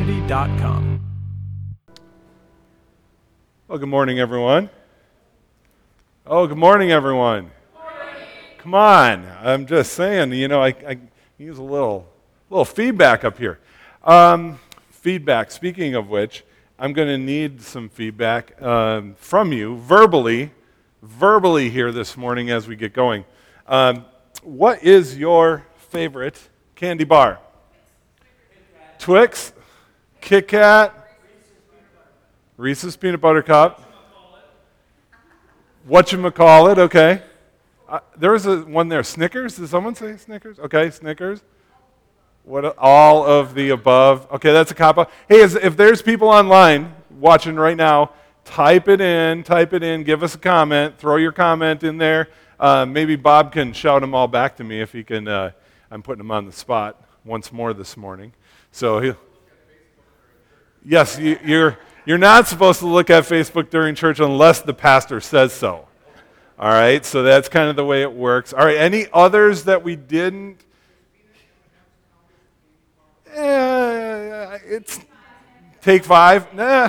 trinity.com. Well, good morning, everyone. Oh, good morning, everyone. Good morning. Come on. I'm just saying, I use a little feedback up here. Feedback, speaking of which, I'm going to need some feedback from you verbally here this morning as we get going. What is your favorite candy bar? Twix? Kit Kat? Reese's Peanut Butter Cup? Whatchamacallit, okay. There's one there. Snickers? Did someone say Snickers? Okay, Snickers. All of the above. Okay, that's a cop-out. Hey, if there's people online watching right now, type it in, give us a comment, throw your comment in there. Maybe Bob can shout them all back to me if he can. I'm putting him on the spot once more this morning. So, yes, you're not supposed to look at Facebook during church unless the pastor says so. All right, so that's kind of the way it works. All right, any others that we didn't? It's take 5. Nah.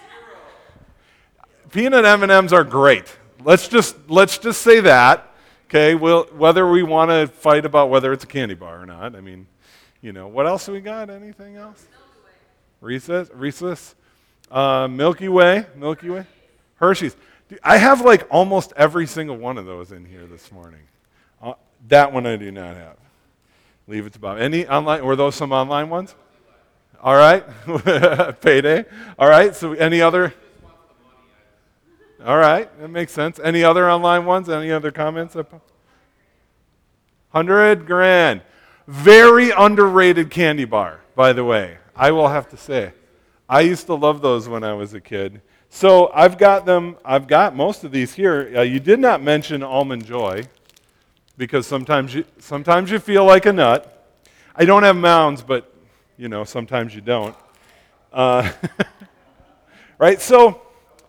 Peanut M&Ms are great. Let's just say that. Okay, whether we want to fight about whether it's a candy bar or not. I mean, what else do we got? Anything else? Reese's. Milky Way, Hershey's. I have like almost every single one of those in here this morning. That one I do not have. Leave it to Bob. Any online? Were those some online ones? All right. Payday. All right. So any other? All right. That makes sense. Any other online ones? Any other comments? $100,000. Very underrated candy bar, by the way. I will have to say. I used to love those when I was a kid. So I've got most of these here. You did not mention Almond Joy because sometimes you feel like a nut. I don't have mounds, but sometimes you don't. Right? So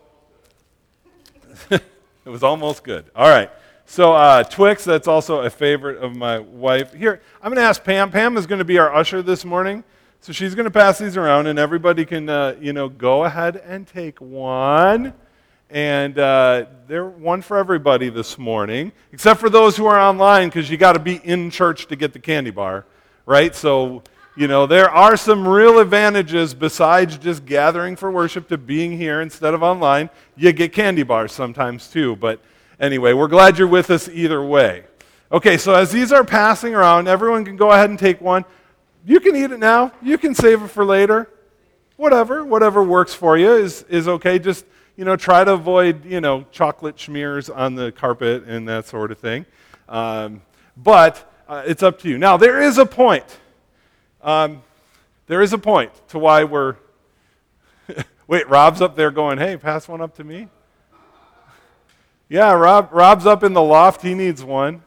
it was almost good. All right. So Twix, that's also a favorite of my wife. Here, I'm going to ask Pam. Pam is going to be our usher this morning. So she's going to pass these around, and everybody can, go ahead and take one. And they're one for everybody this morning, except for those who are online, because you got to be in church to get the candy bar, right? So, there are some real advantages besides just gathering for worship to being here instead of online. You get candy bars sometimes too. But anyway, we're glad you're with us either way. Okay, so as these are passing around, everyone can go ahead and take one. You can eat it now. You can save it for later. Whatever works for you is okay. Just, try to avoid, chocolate smears on the carpet and that sort of thing. But it's up to you. Now, there is a point. There is a point to why we're... Wait, Rob's up there going, hey, pass one up to me? Yeah, Rob's up in the loft. He needs one.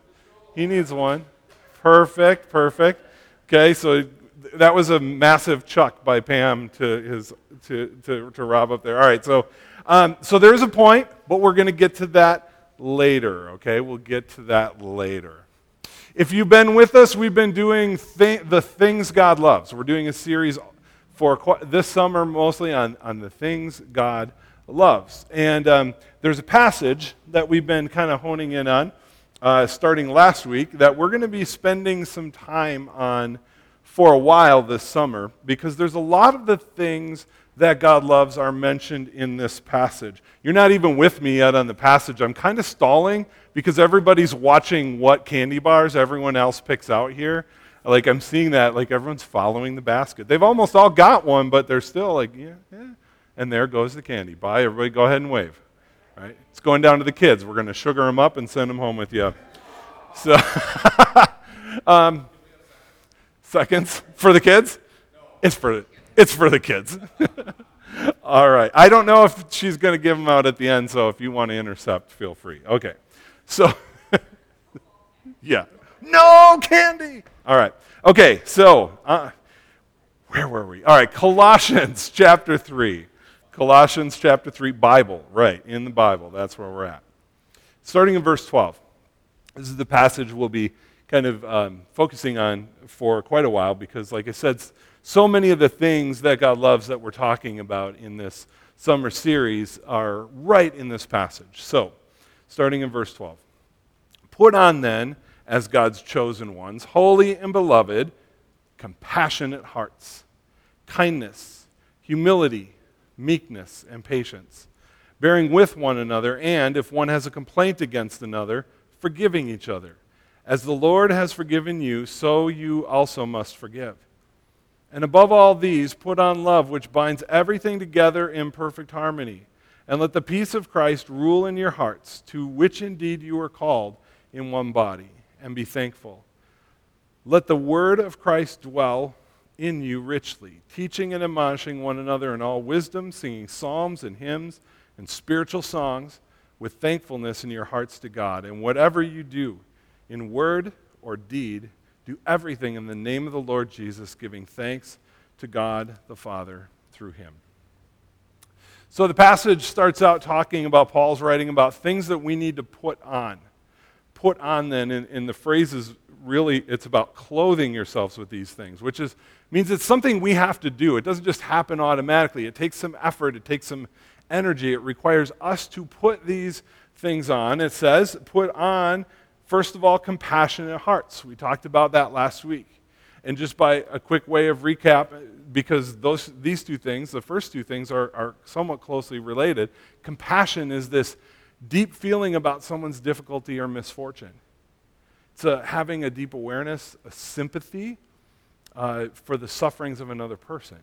Perfect. Okay, so that was a massive chuck by Pam to Rob up there. All right, so there's a point, but we're going to get to that later. Okay, we'll get to that later. If you've been with us, we've been doing the things God loves. We're doing a series for this summer mostly on the things God loves, and there's a passage that we've been kind of honing in on. Starting last week, that we're going to be spending some time on for a while this summer, because there's a lot of the things that God loves are mentioned in this passage. You're not even with me yet on the passage. I'm kind of stalling because everybody's watching what candy bars everyone else picks out here. Like I'm seeing that, like everyone's following the basket. They've almost all got one, but they're still like, yeah. And there goes the candy. Bye, everybody, go ahead and wave. Right? It's going down to the kids. We're going to sugar them up and send them home with you. So, seconds for the kids? It's for the kids. All right. I don't know if she's going to give them out at the end, so if you want to intercept, feel free. Okay. So, yeah. No candy! All right. Okay, so, where were we? All right, Colossians chapter 3. Colossians chapter 3, Bible, right, in the Bible. That's where we're at. Starting in verse 12. This is the passage we'll be kind of focusing on for quite a while because, like I said, So many of the things that God loves that we're talking about in this summer series are right in this passage. So, starting in verse 12. Put on then, as God's chosen ones, holy and beloved, compassionate hearts, kindness, humility, meekness, and patience, bearing with one another, and if one has a complaint against another, forgiving each other. As the Lord has forgiven you, so you also must forgive. And above all these, put on love, which binds everything together in perfect harmony. And let the peace of Christ rule in your hearts, to which indeed you are called in one body, and be thankful. Let the word of Christ dwell in you richly, teaching and admonishing one another in all wisdom, singing psalms and hymns and spiritual songs with thankfulness in your hearts to God. And whatever you do, in word or deed, do everything in the name of the Lord Jesus, giving thanks to God the Father through him. So the passage starts out talking about Paul's writing about things that we need to put on. Put on then, in the phrases, really, it's about clothing yourselves with these things, which means it's something we have to do. It doesn't just happen automatically. It takes some effort. It takes some energy. It requires us to put these things on. It says, put on, first of all, compassionate hearts. We talked about that last week. And just by a quick way of recap, because these two things, the first two things, are somewhat closely related. Compassion is this deep feeling about someone's difficulty or misfortune. It's having a deep awareness, a sympathy for the sufferings of another person.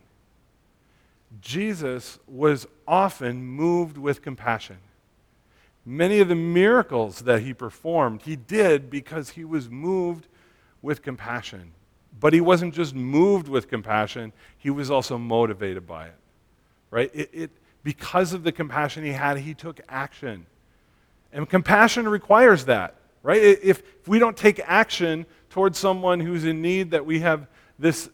Jesus was often moved with compassion. Many of the miracles that he performed, he did because he was moved with compassion. But he wasn't just moved with compassion, he was also motivated by it. Right? Because of the compassion he had, he took action. And compassion requires that. Right? If we don't take action towards someone who's in need that we have this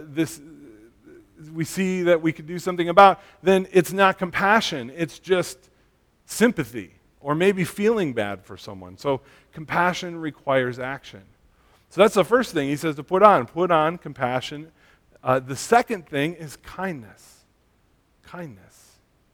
we see that we could do something about, then it's not compassion. It's just sympathy or maybe feeling bad for someone. So compassion requires action. So that's the first thing he says to put on. Put on compassion. The second thing is kindness. Kindness.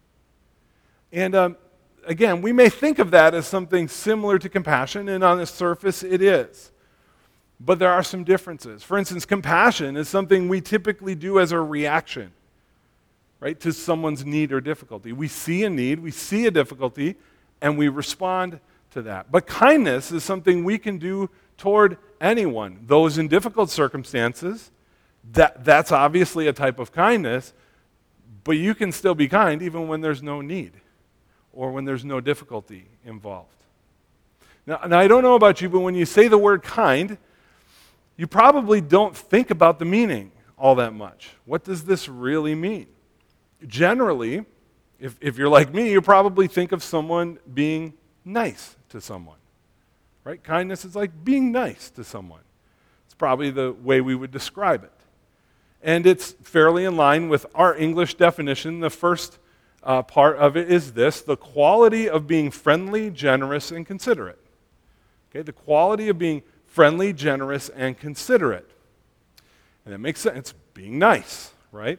And again, we may think of that as something similar to compassion, and on the surface it is. But there are some differences. For instance, compassion is something we typically do as a reaction, right, to someone's need or difficulty. We see a need, we see a difficulty, and we respond to that. But kindness is something we can do toward anyone. Those in difficult circumstances, that's obviously a type of kindness, but you can still be kind even when there's no need or when there's no difficulty involved. Now, I don't know about you, but when you say the word kind, you probably don't think about the meaning all that much. What does this really mean? Generally, if you're like me, you probably think of someone being nice to someone. Right? Kindness is like being nice to someone. It's probably the way we would describe it. And it's fairly in line with our English definition. The first part of it is this: the quality of being friendly, generous, and considerate. Okay? The quality of being friendly, generous, and considerate. And that makes sense. It's being nice, right?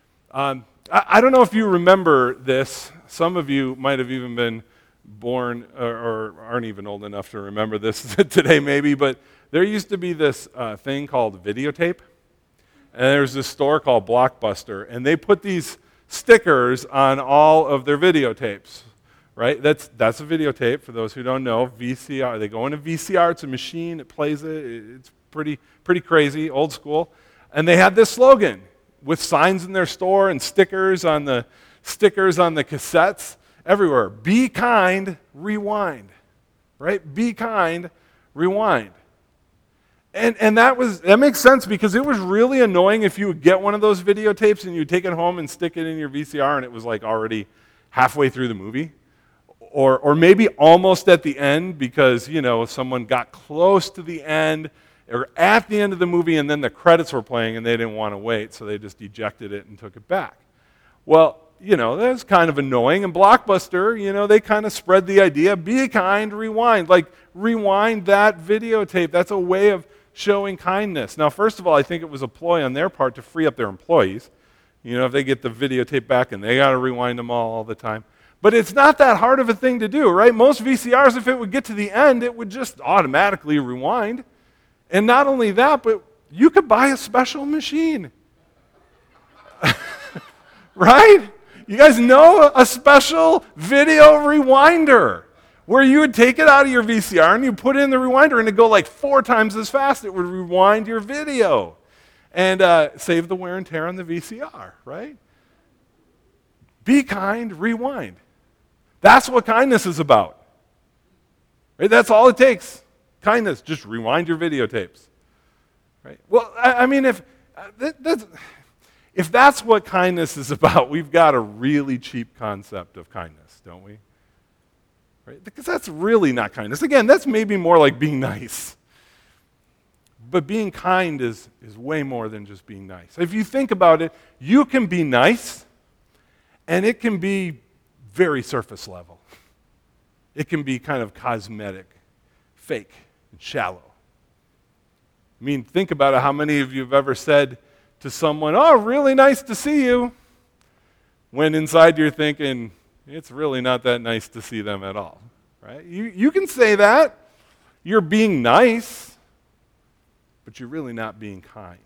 I don't know if you remember this. Some of you might have even been born or aren't even old enough to remember this today maybe, but there used to be this thing called videotape. And there's this store called Blockbuster, and they put these stickers on all of their videotapes. Right? That's a videotape, for those who don't know. VCR. They go into VCR. It's a machine. It plays it. It's pretty crazy, old school. And they had this slogan with signs in their store and stickers on the cassettes everywhere. Be kind, rewind. Right? Be kind, rewind. And that makes sense because it was really annoying if you would get one of those videotapes and you'd take it home and stick it in your VCR and it was like already halfway through the movie. Or maybe almost at the end because, someone got close to the end or at the end of the movie and then the credits were playing and they didn't want to wait, so they just ejected it and took it back. Well, that's kind of annoying. And Blockbuster, they kind of spread the idea, be kind, rewind. Like, rewind that videotape. That's a way of showing kindness. Now, first of all, I think it was a ploy on their part to free up their employees. You know, if they get the videotape back and they got to rewind them all the time. But it's not that hard of a thing to do, right? Most VCRs, if it would get to the end, it would just automatically rewind. And not only that, but you could buy a special machine. Right? You guys know a special video rewinder where you would take it out of your VCR and you put it in the rewinder and it'd go like 4 times as fast. It would rewind your video and save the wear and tear on the VCR, right? Be kind, rewind. That's what kindness is about. Right? That's all it takes. Kindness, just rewind your videotapes. Right? Well, I mean, if that's what kindness is about, we've got a really cheap concept of kindness, don't we? Right? Because that's really not kindness. Again, that's maybe more like being nice. But being kind is way more than just being nice. If you think about it, you can be nice, and it can be very surface level. It can be kind of cosmetic, fake, and shallow. I mean, think about it. How many of you have ever said to someone, "Oh, really nice to see you," when inside you're thinking, it's really not that nice to see them at all, right? You can say that. You're being nice, but you're really not being kind.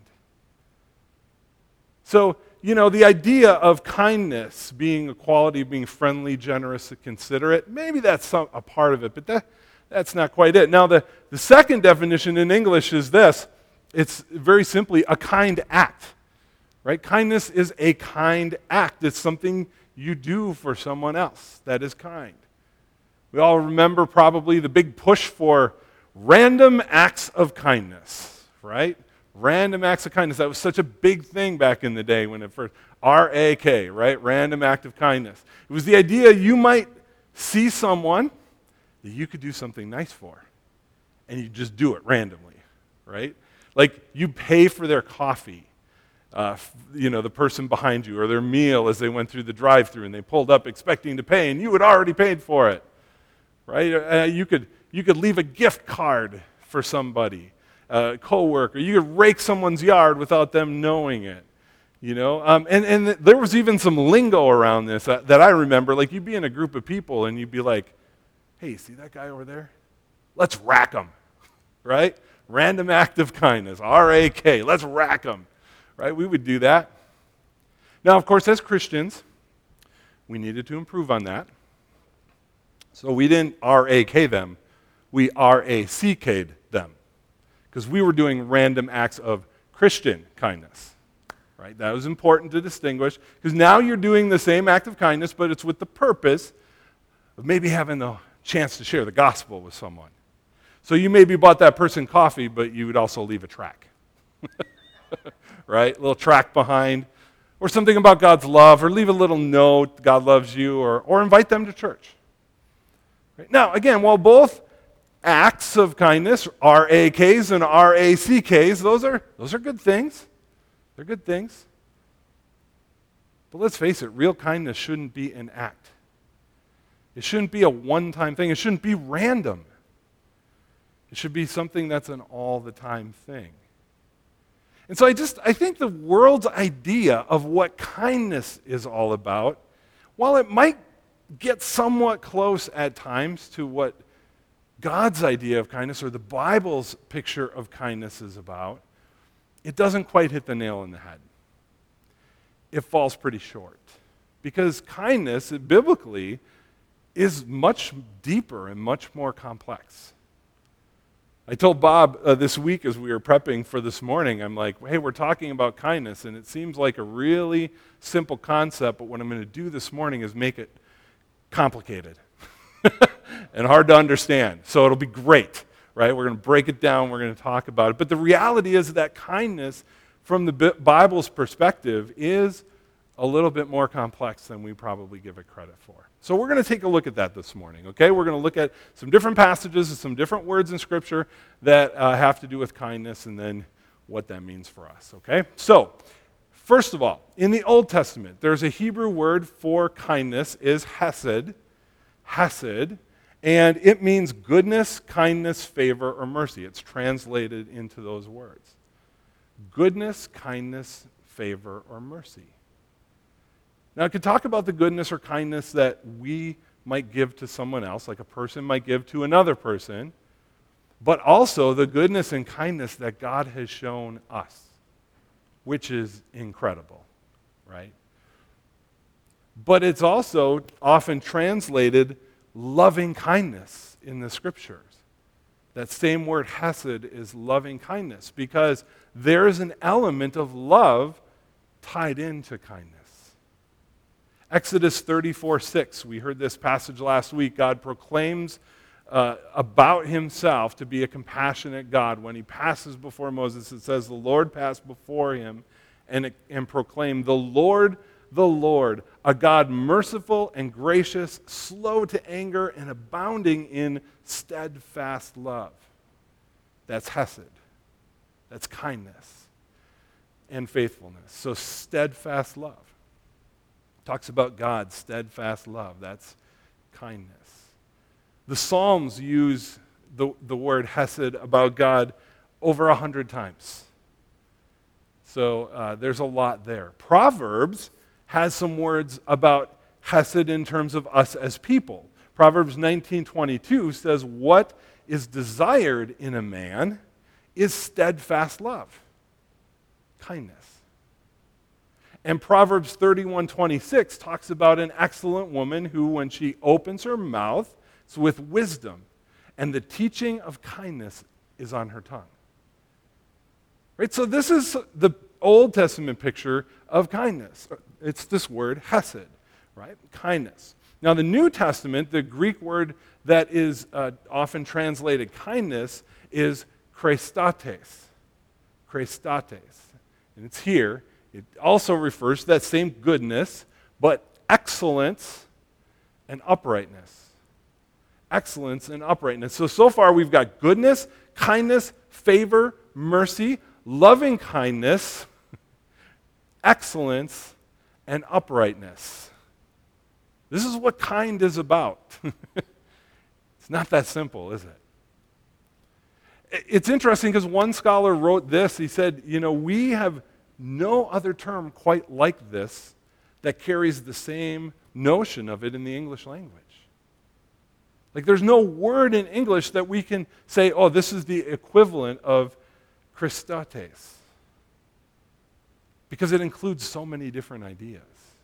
So, you know, the idea of kindness being a quality of being friendly, generous, and considerate, maybe that's a part of it, but that's not quite it. Now, the second definition in English is this. It's very simply a kind act, right? Kindness is a kind act. It's something you do for someone else that is kind. We all remember probably the big push for random acts of kindness, right? Random acts of kindness. That was such a big thing back in the day when it first, R-A-K, right? Random act of kindness. It was the idea you might see someone that you could do something nice for, and you just do it randomly, right? Like you pay for their coffee, you know, the person behind you, or their meal as they went through the drive-thru and they pulled up expecting to pay, and you had already paid for it, right? You could leave a gift card for somebody, a coworker. You could rake someone's yard without them knowing it, you know. And there was even some lingo around this that I remember. Like you'd be in a group of people and you'd be like, "Hey, see that guy over there? Let's rack him," right? Random act of kindness, R-A-K, let's rack him, right? We would do that. Now, of course, as Christians, we needed to improve on that. So we didn't R-A-K them, we R-A-C-K'd them. Because we were doing random acts of Christian kindness, right? That was important to distinguish, because now you're doing the same act of kindness, but it's with the purpose of maybe having the chance to share the gospel with someone. So you maybe bought that person coffee, but you would also leave a tract, right? A little tract behind, or something about God's love, or leave a little note, God loves you, or invite them to church. Right? Now, again, while both acts of kindness, R-A-Ks and R-A-C-Ks, those are good things. They're good things. But let's face it, real kindness shouldn't be an act. It shouldn't be a one-time thing. It shouldn't be random. It should be something that's an all-the-time thing. And so I think the world's idea of what kindness is all about, while it might get somewhat close at times to what God's idea of kindness or the Bible's picture of kindness is about, it doesn't quite hit the nail on the head. It falls pretty short. Because kindness, biblically, is much deeper and much more complex. I told Bob this week as we were prepping for this morning, I'm like, hey, we're talking about kindness, and it seems like a really simple concept, but what I'm going to do this morning is make it complicated and hard to understand. So it'll be great, right? We're going to break it down, we're going to talk about it. But the reality is that kindness, from the Bible's perspective, is a little bit more complex than we probably give it credit for. So we're going to take a look at that this morning, okay? We're going to look at some different passages and some different words in Scripture that have to do with kindness and then what that means for us, okay? So, first of all, in the Old Testament, there's a Hebrew word for kindness is hesed, And it means goodness, kindness, favor, or mercy. It's translated into those words. Goodness, kindness, favor, or mercy. Now, I could talk about the goodness or kindness that we might give to someone else, like a person might give to another person, but also the goodness and kindness that God has shown us, which is incredible, right? But it's also often translated loving kindness in the scriptures. That same word hesed is loving kindness because there is an element of love tied into kindness. Exodus 34:6, we heard this passage last week. God proclaims about himself to be a compassionate God. When he passes before Moses, it says, the Lord passed before him and proclaimed, the Lord, a God merciful and gracious, slow to anger, and abounding in steadfast love. That's hesed. That's kindness and faithfulness. So steadfast love. Talks about God's steadfast love. That's kindness. The Psalms use the word hesed about God over 100 times. So there's a lot there. Proverbs has some words about hesed in terms of us as people. Proverbs 19:22 says, what is desired in a man is steadfast love, kindness. And Proverbs 31:26 talks about an excellent woman who, when she opens her mouth, is with wisdom, and the teaching of kindness is on her tongue. Right? So this is the Old Testament picture of kindness. It's this word, hesed, right? Kindness. Now, the New Testament, the Greek word that is often translated kindness is chrestotes. Chrestotes. And it's here. It also refers to that same goodness, but excellence and uprightness. Excellence and uprightness. So far we've got goodness, kindness, favor, mercy, loving kindness, excellence, and uprightness. This is what kind is about. It's not that simple, is it? It's interesting because one scholar wrote this. He said, we have no other term quite like this that carries the same notion of it in the English language. Like there's no word in English that we can say, oh, this is the equivalent of chrestotes. Because it includes so many different ideas.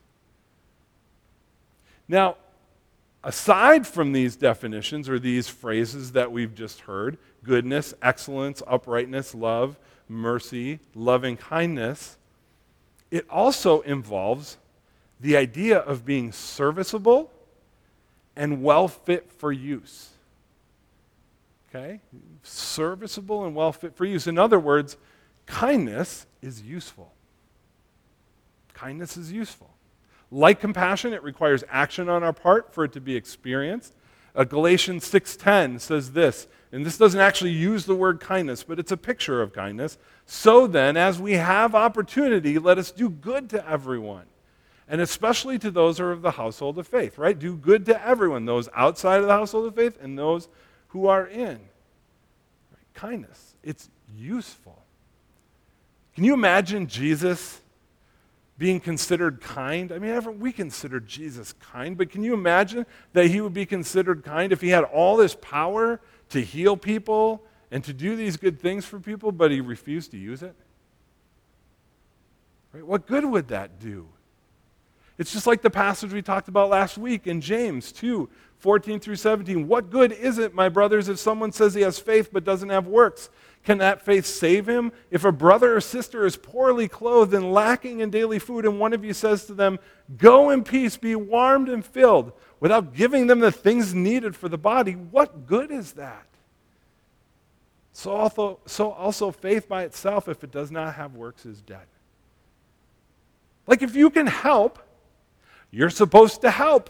Now, aside from these definitions or these phrases that we've just heard, goodness, excellence, uprightness, love, mercy, loving kindness, it also involves the idea of being serviceable and well fit for use. Okay? Serviceable and well fit for use. In other words, kindness is useful. Kindness is useful. Like compassion, it requires action on our part for it to be experienced. Galatians 6:10 says this, and this doesn't actually use the word kindness, but it's a picture of kindness. So then, as we have opportunity, let us do good to everyone, and especially to those who are of the household of faith, right? Do good to everyone, those outside of the household of faith and those who are in. Right? Kindness, it's useful. Can you imagine Jesus being considered kind? I mean, we consider Jesus kind, but can you imagine that he would be considered kind if he had all this power to heal people and to do these good things for people, but he refused to use it? Right? What good would that do? It's just like the passage we talked about last week in James 2:14-17. What good is it, my brothers, if someone says he has faith but doesn't have works? Can that faith save him? If a brother or sister is poorly clothed and lacking in daily food, and one of you says to them, go in peace, be warmed and filled, without giving them the things needed for the body, what good is that? So also faith by itself, if it does not have works, is dead. Like if you can help, you're supposed to help.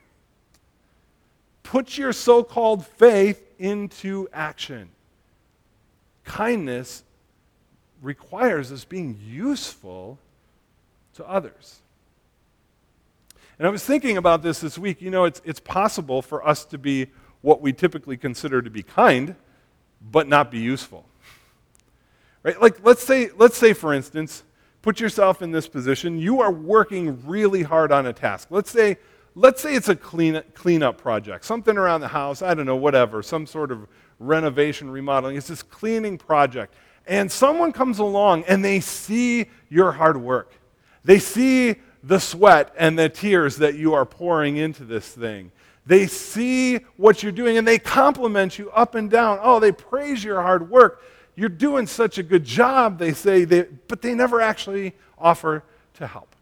Put your so-called faith into action. Kindness requires us being useful to others. And I was thinking about this week. It's possible for us to be what we typically consider to be kind, but not be useful. Right? Like let's say for instance, put yourself in this position. You are working really hard on a task. Let's say it's a cleanup project, something around the house, I don't know, whatever, some sort of renovation, remodeling. It's this cleaning project. And someone comes along and they see your hard work. They see the sweat and the tears that you are pouring into this thing. They see what you're doing and they compliment you up and down. Oh, they praise your hard work. You're doing such a good job, they say, but they never actually offer to help.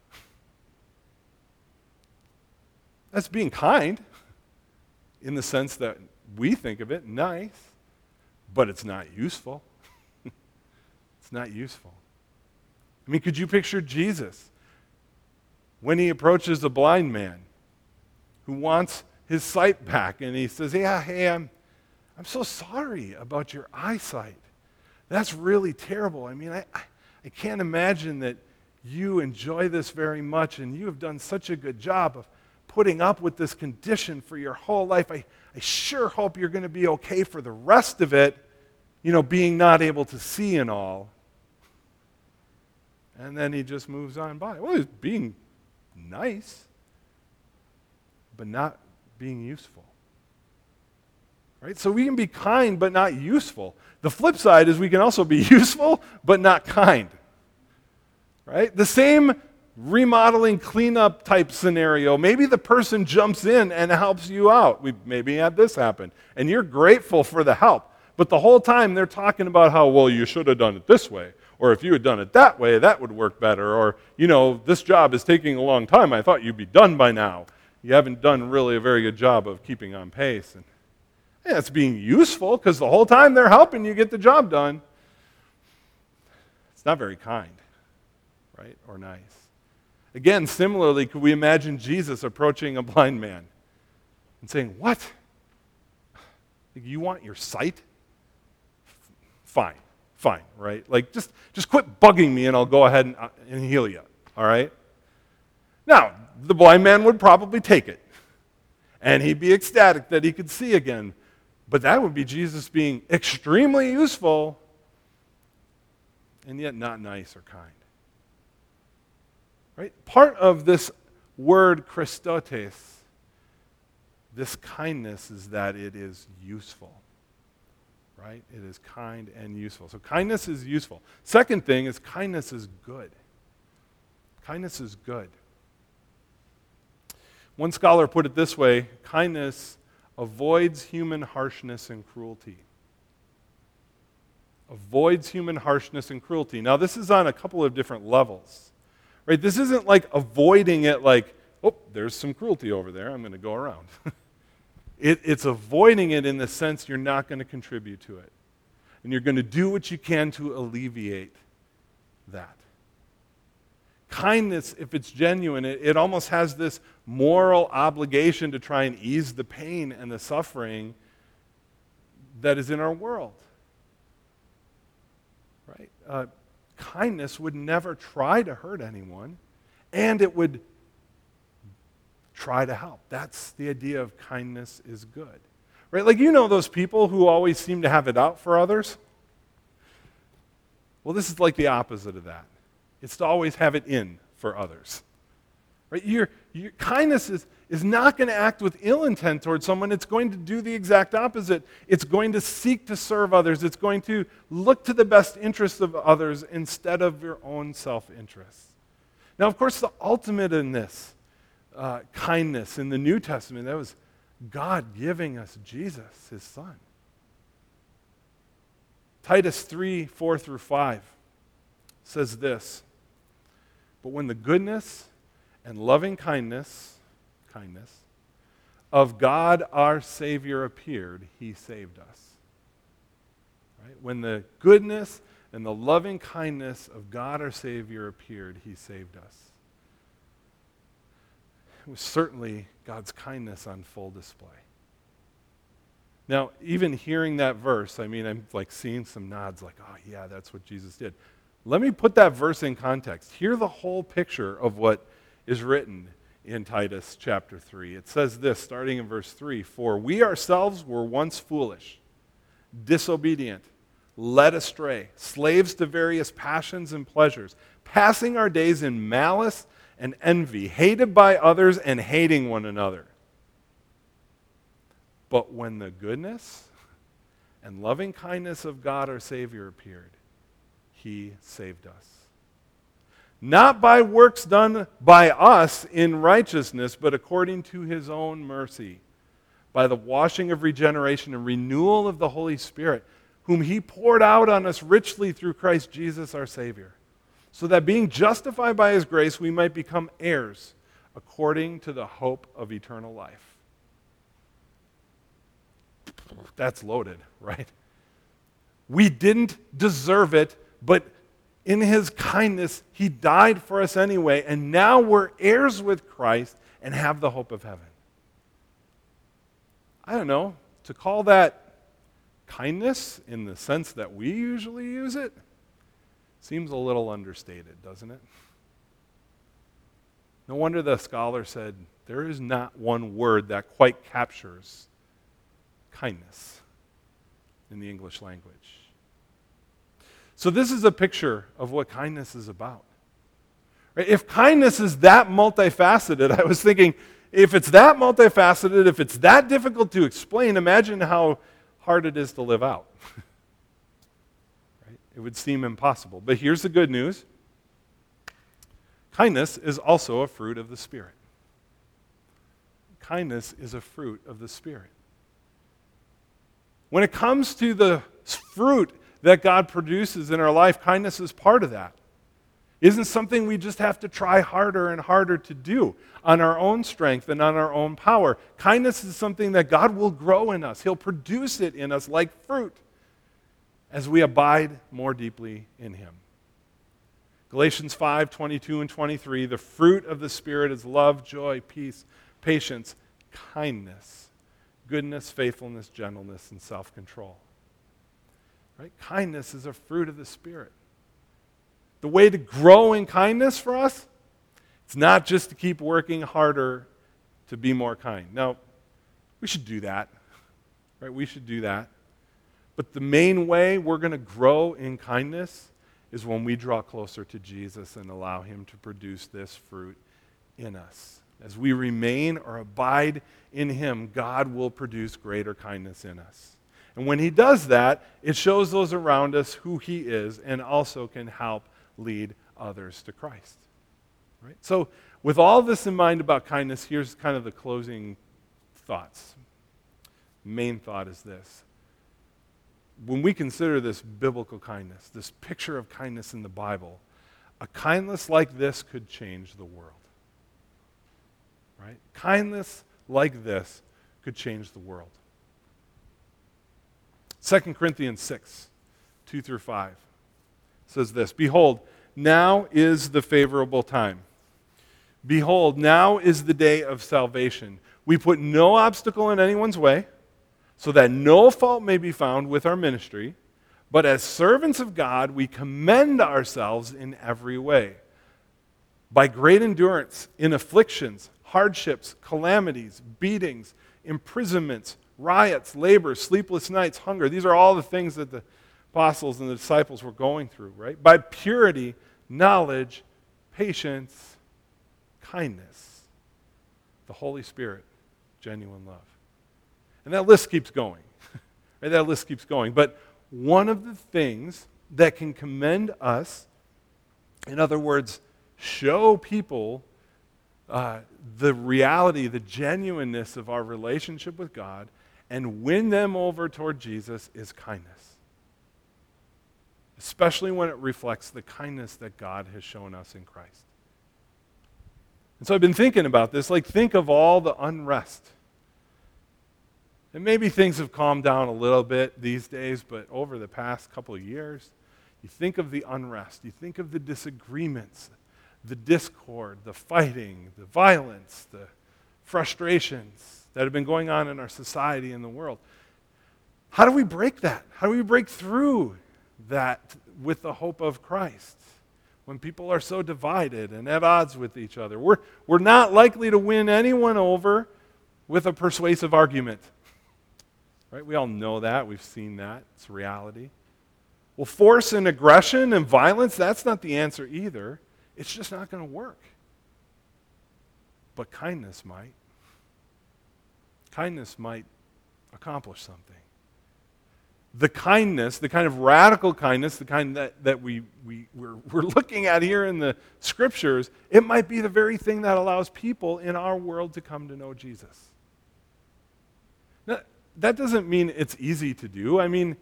That's being kind in the sense that we think of it nice, but it's not useful. It's not useful. I mean, could you picture Jesus when he approaches the blind man who wants his sight back and he says, hey, I'm so sorry about your eyesight. That's really terrible. I mean, I can't imagine that you enjoy this very much and you have done such a good job of putting up with this condition for your whole life. I sure hope you're going to be okay for the rest of it, being not able to see and all. And then he just moves on by. Well, he's being nice, but not being useful. Right? So we can be kind, but not useful. The flip side is we can also be useful, but not kind. Right? The same remodeling cleanup type scenario. Maybe the person jumps in and helps you out. We maybe had this happen. And you're grateful for the help. But the whole time they're talking about how, well, you should have done it this way. Or if you had done it that way, that would work better. Or, this job is taking a long time. I thought you'd be done by now. You haven't done really a very good job of keeping on pace. And it's being useful because the whole time they're helping you get the job done. It's not very kind, right? Or nice. Again, similarly, could we imagine Jesus approaching a blind man and saying, what? You want your sight? Fine, right? Like, just quit bugging me and I'll go ahead and heal you, all right? Now, the blind man would probably take it, and he'd be ecstatic that he could see again, but that would be Jesus being extremely useful and yet not nice or kind. Right? Part of this word Christotes, this kindness, is that it is useful. Right? It is kind and useful. So kindness is useful. Second thing is kindness is good. Kindness is good. One scholar put it this way: kindness avoids human harshness and cruelty. Avoids human harshness and cruelty. Now, this is on a couple of different levels. Right? This isn't like avoiding it like, oh, there's some cruelty over there, I'm going to go around. It's avoiding it in the sense you're not going to contribute to it. And you're going to do what you can to alleviate that. Kindness, if it's genuine, it almost has this moral obligation to try and ease the pain and the suffering that is in our world. Right? Kindness would never try to hurt anyone, and it would try to help. That's the idea of kindness is good. Right? Like, those people who always seem to have it out for others? Well, this is like the opposite of that. It's to always have it in for others. Right? Your kindness is not going to act with ill intent towards someone. It's going to do the exact opposite. It's going to seek to serve others. It's going to look to the best interests of others instead of your own self-interest. Now, of course, the ultimate in this kindness in the New Testament, that was God giving us Jesus, his son. Titus 3:4-5 says this: but when the goodness and loving kindness of God our Savior appeared, he saved us. Right? When the goodness and the loving kindness of God our Savior appeared, he saved us. It was certainly God's kindness on full display. Now, even hearing that verse, I'm like seeing some nods like, oh yeah, that's what Jesus did. Let me put that verse in context. Hear the whole picture of what is written in Titus chapter 3. It says this, starting in verse 3, "For we ourselves were once foolish, disobedient, led astray, slaves to various passions and pleasures, passing our days in malice and envy, hated by others and hating one another. But when the goodness and loving kindness of God our Savior appeared, he saved us. Not by works done by us in righteousness, but according to his own mercy, by the washing of regeneration and renewal of the Holy Spirit, whom he poured out on us richly through Christ Jesus our Savior, so that being justified by his grace, we might become heirs according to the hope of eternal life." That's loaded, right? We didn't deserve it, but in his kindness, he died for us anyway, and now we're heirs with Christ and have the hope of heaven. I don't know, to call that kindness in the sense that we usually use it seems a little understated, doesn't it? No wonder the scholar said there is not one word that quite captures kindness in the English language. So this is a picture of what kindness is about. Right? If kindness is that multifaceted, I was thinking, if it's that multifaceted, if it's that difficult to explain, imagine how hard it is to live out. Right? It would seem impossible. But here's the good news. Kindness is also a fruit of the Spirit. Kindness is a fruit of the Spirit. When it comes to the fruit that God produces in our life, kindness is part of that. It isn't something we just have to try harder and harder to do on our own strength and on our own power. Kindness is something that God will grow in us. He'll produce it in us like fruit as we abide more deeply in him. Galatians 5:22 and 23, the fruit of the Spirit is love, joy, peace, patience, kindness, goodness, faithfulness, gentleness, and self-control. Right? Kindness is a fruit of the Spirit. The way to grow in kindness for us, it's not just to keep working harder to be more kind. Now, we should do that. Right? We should do that. But the main way we're going to grow in kindness is when we draw closer to Jesus and allow him to produce this fruit in us. As we remain or abide in him, God will produce greater kindness in us. And when he does that, it shows those around us who he is and also can help lead others to Christ. Right? So with all this in mind about kindness, here's kind of the closing thoughts. Main thought is this. When we consider this biblical kindness, this picture of kindness in the Bible, a kindness like this could change the world. Right? Kindness like this could change the world. 2 Corinthians 6, 2 through 5 says this, "Behold, now is the favorable time. Behold, now is the day of salvation. We put no obstacle in anyone's way, so that no fault may be found with our ministry, but as servants of God, we commend ourselves in every way, by great endurance in afflictions, hardships, calamities, beatings, imprisonments, riots, labor, sleepless nights, hunger." These are all the things that the apostles and the disciples were going through, right? "By purity, knowledge, patience, kindness, the Holy Spirit, genuine love." And that list keeps going. Right? That list keeps going. But one of the things that can commend us, in other words, show people the reality, the genuineness of our relationship with God, and win them over toward Jesus, is kindness. Especially when it reflects the kindness that God has shown us in Christ. And so I've been thinking about this, like think of all the unrest. And maybe things have calmed down a little bit these days, but over the past couple of years, you think of the unrest, you think of the disagreements, the discord, the fighting, the violence, the frustrations that have been going on in our society and the world. How do we break that? How do we break through that with the hope of Christ? when people are so divided and at odds with each other. We're not likely to win anyone over with a persuasive argument. Right? We all know that. We've seen that. It's reality. Well, force and aggression and violence, that's not the answer either. It's just not going to work. But kindness might. Kindness might accomplish something. The kindness, the kind of radical kindness, the kind that we're looking at here in the scriptures, it might be the very thing that allows people in our world to come to know Jesus. Now, that doesn't mean it's easy to do. I mean,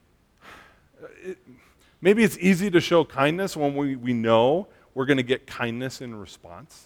maybe it's easy to show kindness when we know we're going to get kindness in response.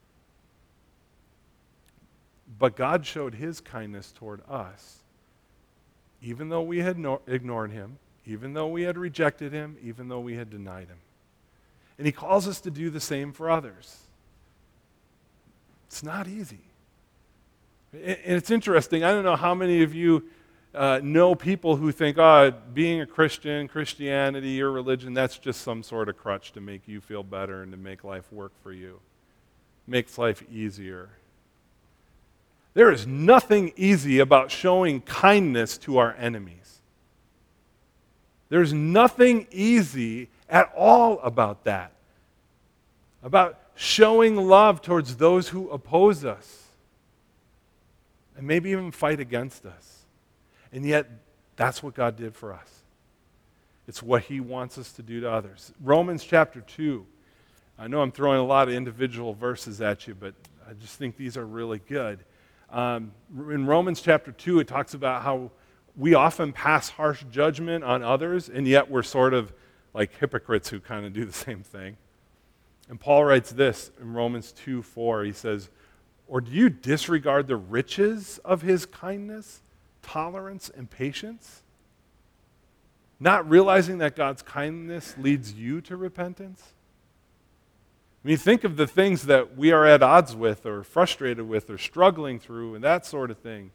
But God showed his kindness toward us, even though we had ignored him, even though we had rejected him, even though we had denied him. And he calls us to do the same for others. It's not easy. And it's interesting. I don't know how many of you know people who think, being a Christian, Christianity, your religion, that's just some sort of crutch to make you feel better and to make life work for you. Makes life easier. There is nothing easy about showing kindness to our enemies. There's nothing easy at all about that. About showing love towards those who oppose us. And maybe even fight against us. And yet, that's what God did for us. It's what he wants us to do to others. Romans chapter 2. I know I'm throwing a lot of individual verses at you, but I just think these are really good. In Romans chapter 2, it talks about how we often pass harsh judgment on others, and yet we're sort of like hypocrites who kind of do the same thing. And Paul writes this in Romans 2:4. He says, "Or do you disregard the riches of his kindness, tolerance, and patience? Not realizing that God's kindness leads you to repentance?" I mean, think of the things that we are at odds with or frustrated with or struggling through and that sort of thing.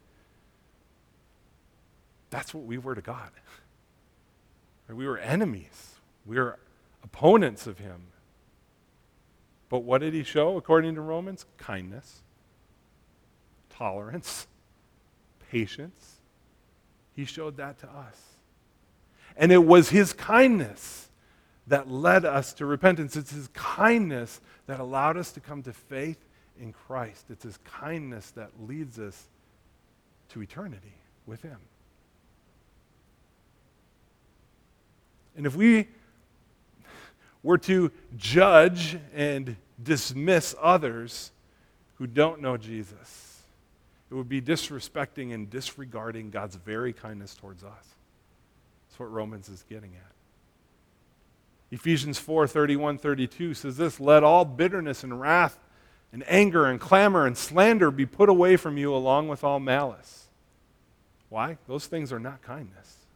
That's what we were to God. We were enemies. We were opponents of him. But what did he show, according to Romans? Kindness, tolerance, patience. He showed that to us. And it was his kindness that led us to repentance. It's his kindness that allowed us to come to faith in Christ. It's his kindness that leads us to eternity with him. And if we were to judge and dismiss others who don't know Jesus, it would be disrespecting and disregarding God's very kindness towards us. That's what Romans is getting at. Ephesians 4:31-32 says this, "Let all bitterness and wrath and anger and clamor and slander be put away from you along with all malice." Why? Those things are not kindness.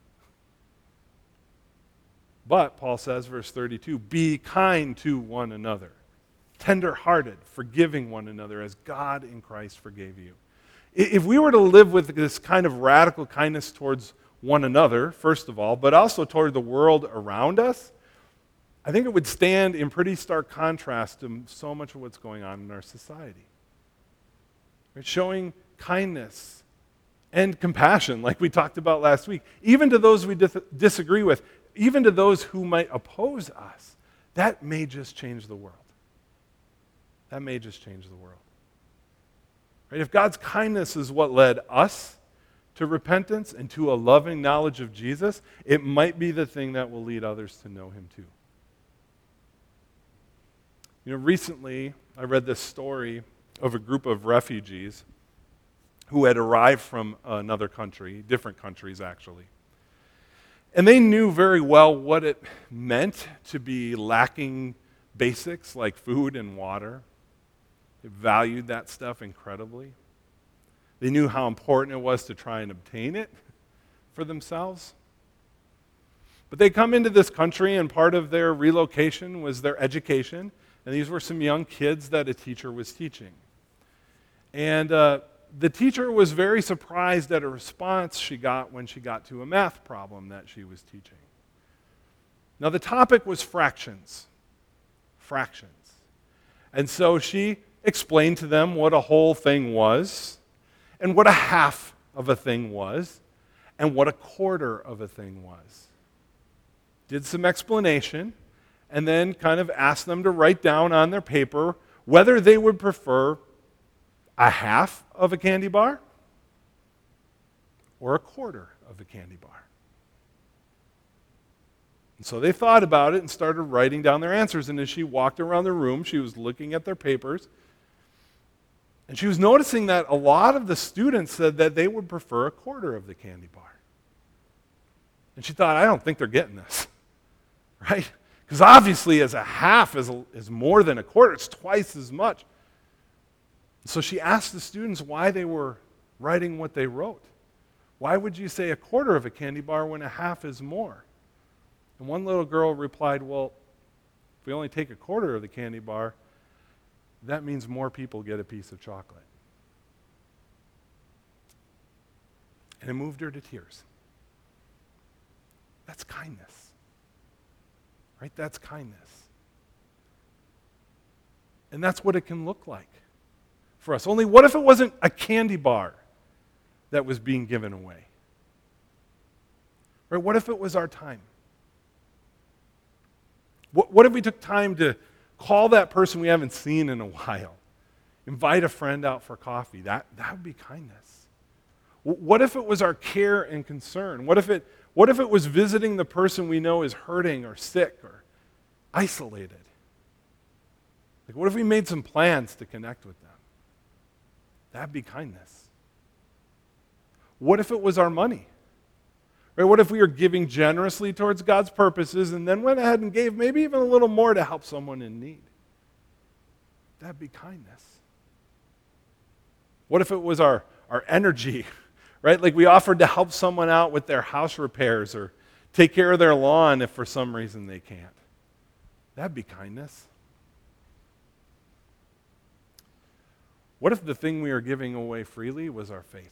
But, Paul says, verse 32, "Be kind to one another, tender-hearted, forgiving one another as God in Christ forgave you." If we were to live with this kind of radical kindness towards one another, first of all, but also toward the world around us, I think it would stand in pretty stark contrast to so much of what's going on in our society. Right? Showing kindness and compassion, like we talked about last week, even to those we disagree with, even to those who might oppose us, that may just change the world. That may just change the world. Right? If God's kindness is what led us to repentance and to a loving knowledge of Jesus, it might be the thing that will lead others to know him too. You know, recently I read this story of a group of refugees who had arrived from another country, different countries actually. And they knew very well what it meant to be lacking basics like food and water. They valued that stuff incredibly. They knew how important it was to try and obtain it for themselves. But they come into this country, and part of their relocation was their education. And these were some young kids that a teacher was teaching. And the teacher was very surprised at a response she got when she got to a math problem that she was teaching. Now, the topic was fractions. fractions. And so she explained to them what a whole thing was, and what a half of a thing was, and what a quarter of a thing was. Did some explanation, and then kind of asked them to write down on their paper whether they would prefer a half of a candy bar or a quarter of a candy bar. And so they thought about it and started writing down their answers. And as she walked around the room, she was looking at their papers. And she was noticing that a lot of the students said that they would prefer a quarter of the candy bar. And she thought, I don't think they're getting this. Right? Because obviously as a half is more than a quarter. It's twice as much. So she asked the students why they were writing what they wrote. Why would you say a quarter of a candy bar when a half is more? And one little girl replied, well, if we only take a quarter of the candy bar, that means more people get a piece of chocolate. And it moved her to tears. That's kindness. Right? That's kindness. And that's what it can look like for us. Only what if it wasn't a candy bar that was being given away? Right? What if it was our time? What if we took time to call that person we haven't seen in a while? Invite a friend out for coffee? That would be kindness. What if it was our care and concern? What if it was visiting the person we know is hurting or sick or isolated? Like, what if we made some plans to connect with them? That'd be kindness. What if it was our money? Right? What if we were giving generously towards God's purposes and then went ahead and gave maybe even a little more to help someone in need? That'd be kindness. What if it was our energy? Right? Like we offered to help someone out with their house repairs or take care of their lawn if for some reason they can't. That'd be kindness. What if the thing we are giving away freely was our faith?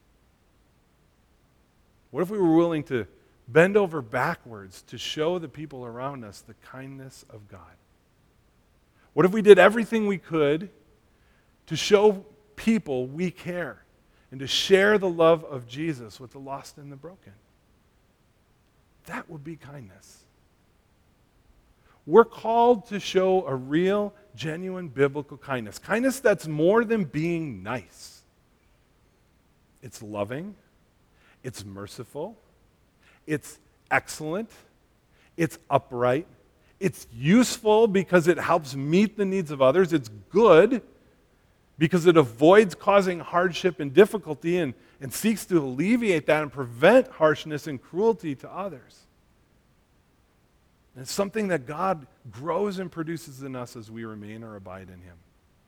What if we were willing to bend over backwards to show the people around us the kindness of God? What if we did everything we could to show people we care and to share the love of Jesus with the lost and the broken? That would be kindness. We're called to show a real, genuine biblical kindness. Kindness that's more than being nice. It's loving. It's merciful. It's excellent. It's upright. It's useful because it helps meet the needs of others. It's good because it avoids causing hardship and difficulty and seeks to alleviate that and prevent harshness and cruelty to others. And it's something that God grows and produces in us as we remain or abide in Him.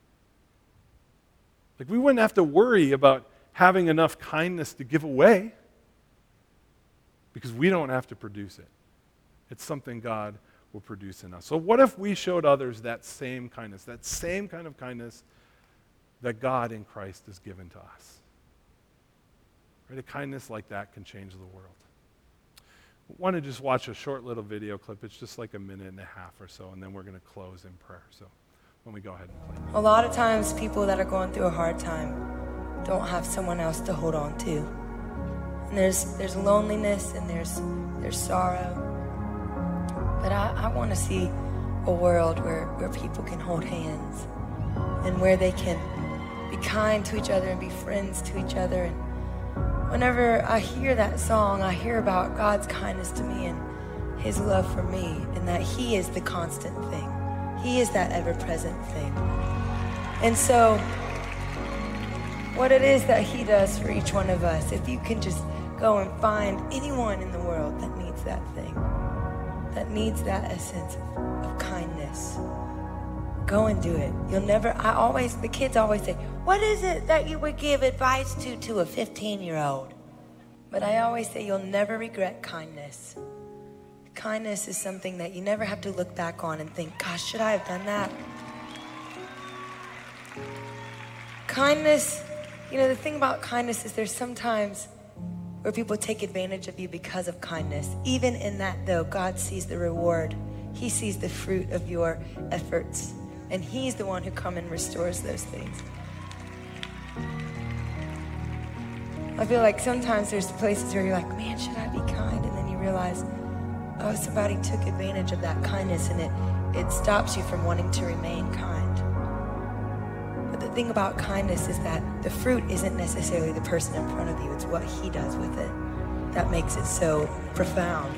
Like we wouldn't have to worry about having enough kindness to give away because we don't have to produce it. It's something God will produce in us. So what if we showed others that same kind of kindness that God in Christ has given to us? Right? A kindness like that can change the world. I want to just watch a short little video clip. It's just like a minute and a half or so, and then we're going to close in prayer. So when we go ahead and play. A lot of times people that are going through a hard time don't have someone else to hold on to. And there's loneliness and there's sorrow. But I want to see a world where people can hold hands and where they can be kind to each other and be friends to each other. And whenever I hear that song, I hear about God's kindness to me and His love for me, and that He is the constant thing. He is that ever-present thing. And so what it is that He does for each one of us, if you can just go and find anyone in the world that needs that thing, that needs that essence of kindness, go and do it. The kids always say, what is it that you would give advice to a 15-year-old? But I always say you'll never regret kindness. Kindness is something that you never have to look back on and think, gosh, should I have done that? Kindness, the thing about kindness is there's sometimes where people take advantage of you because of kindness. Even in that, though, God sees the reward He sees the fruit of your efforts, and he's the one who comes and restores those things. I feel like sometimes there's places where you're like, man, should I be kind? And then you realize, oh, somebody took advantage of that kindness, and it stops you from wanting to remain kind. But the thing about kindness is that the fruit isn't necessarily the person in front of you, it's what he does with it that makes it so profound.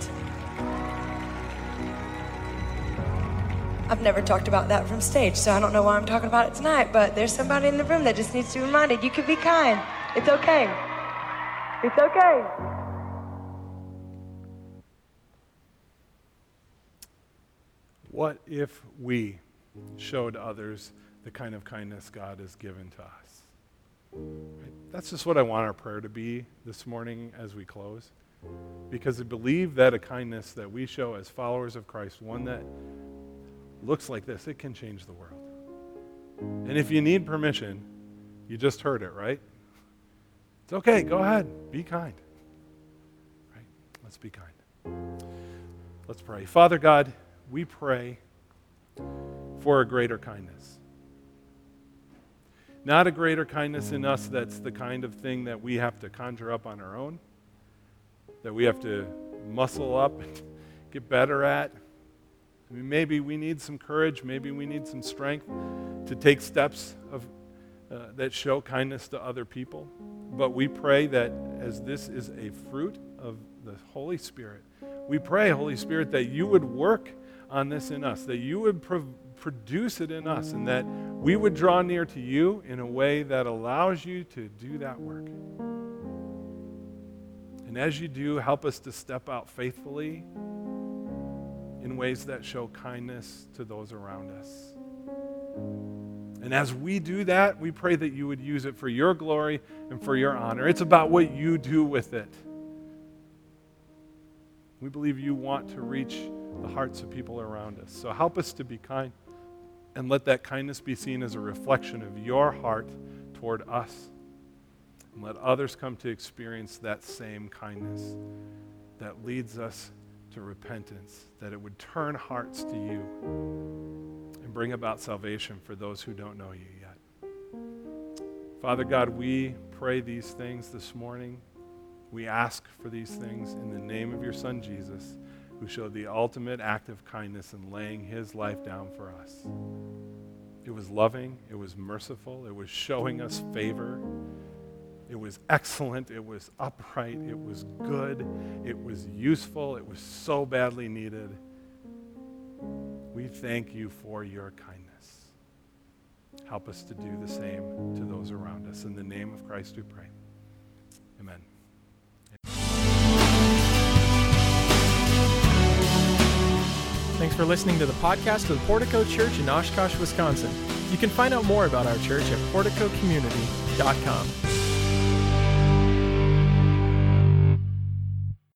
I've never talked about that from stage, so I don't know why I'm talking about it tonight, but there's somebody in the room that just needs to be reminded, you can be kind. It's okay. It's okay. What if we showed others the kind of kindness God has given to us? Right? That's just what I want our prayer to be this morning as we close. Because I believe that a kindness that we show as followers of Christ, one that looks like this, it can change the world. And if you need permission, you just heard it, right? It's okay, go ahead, be kind. Right? Let's be kind. Let's pray. Father God, we pray for a greater kindness. Not a greater kindness in us that's the kind of thing that we have to conjure up on our own, that we have to muscle up and get better at. I mean, maybe we need some courage, maybe we need some strength to take steps that show kindness to other people. But we pray that as this is a fruit of the Holy Spirit, we pray, Holy Spirit, that you would work on this in us, that you would produce it in us, and that we would draw near to you in a way that allows you to do that work. And as you do, help us to step out faithfully in ways that show kindness to those around us. And as we do that, we pray that you would use it for your glory and for your honor. It's about what you do with it. We believe you want to reach the hearts of people around us. So help us to be kind, and let that kindness be seen as a reflection of your heart toward us. And let others come to experience that same kindness that leads us to repentance, that it would turn hearts to you and bring about salvation for those who don't know you yet. Father God, we pray these things this morning. We ask for these things in the name of your Son, Jesus, who showed the ultimate act of kindness in laying his life down for us. It was loving, it was merciful, it was showing us favor. It was excellent, it was upright, it was good, it was useful, it was so badly needed. We thank you for your kindness. Help us to do the same to those around us. In the name of Christ we pray. Amen. Thanks for listening to the podcast of the Portico Church in Oshkosh, Wisconsin. You can find out more about our church at porticocommunity.com.